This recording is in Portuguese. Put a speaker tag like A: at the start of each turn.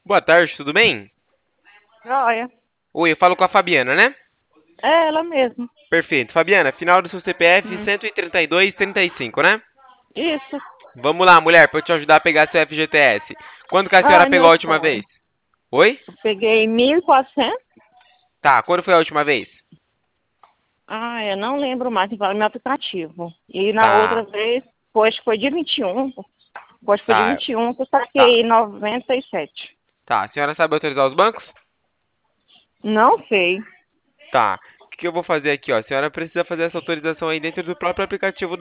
A: Boa tarde, tudo bem?
B: Joia.
A: Oi, eu falo com a Fabiana, né?
B: É ela mesmo.
A: Perfeito. Fabiana, final do seu CPF
B: Hum.
A: 13235, né?
B: Isso.
A: Vamos lá, mulher, para eu te ajudar a pegar seu FGTS. Quando que a senhora
B: Ai,
A: pegou
B: não
A: a última
B: foi.
A: vez? Oi?
B: Eu peguei 1.400.
A: Tá, quando foi a última vez?
B: Ah, eu não lembro mais, tem que falar no meu aplicativo. E na outra
A: Tá,
B: vez, pois foi dia 21. Pois foi dia
A: tá,
B: 21 que eu
A: tá,
B: saquei 97.
A: tá. A senhora sabe autorizar os bancos?
B: Não sei.
A: Tá. O que que eu vou fazer aqui, ó? A senhora precisa fazer essa autorização aí dentro do próprio aplicativo